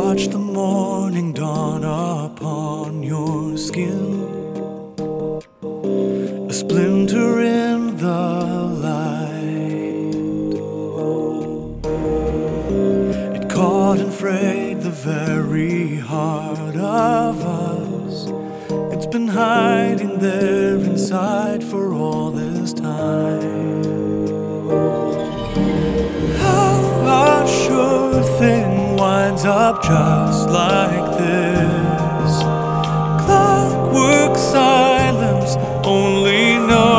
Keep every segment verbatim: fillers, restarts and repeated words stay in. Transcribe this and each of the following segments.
watch the morning dawn upon your skin, a splinter in the light. It caught and frayed the very heart of us. It's been hiding there inside for all this time. How a sure thing winds up just like this. Clockwork silence only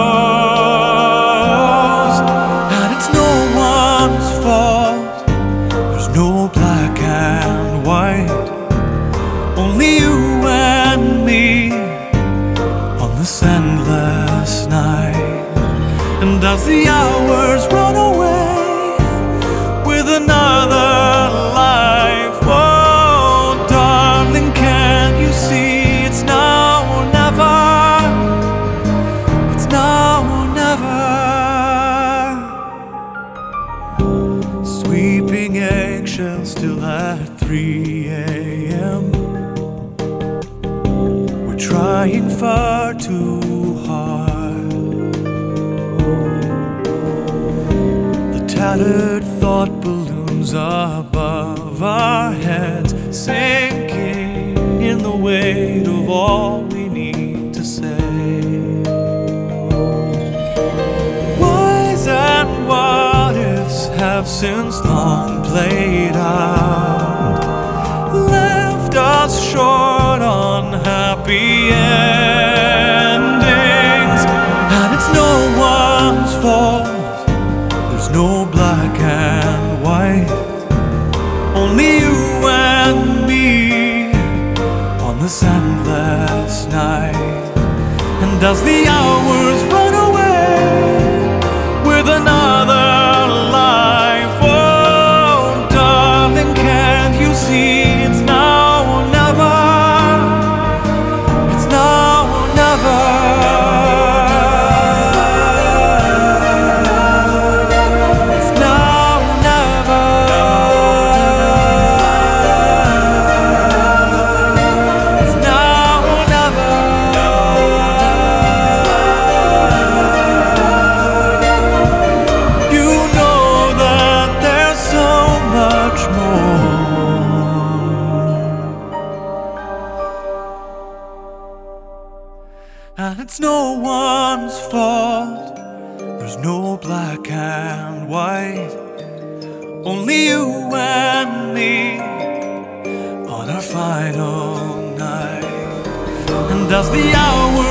knows, and it's no one's fault. There's no black and white, only you and me on this endless night. And as the hours run away with another life, oh darling, can't you see it's now or never? It's now or never. Sweeping eggshells still at three a.m. We're trying far too hard. The tattered thought balloons above our heads, sinking in the weight of all we need to say. Whys and what ifs have since long played out, left us short on happy endings. And it's no one's fault. There's no black and white, only you and me on this endless night. And as the hours run away with another life, oh darling, can't you see it's now or never? It's now or never. And it's no one's fault. There's no black and white, only you and me on our final night. And as the hours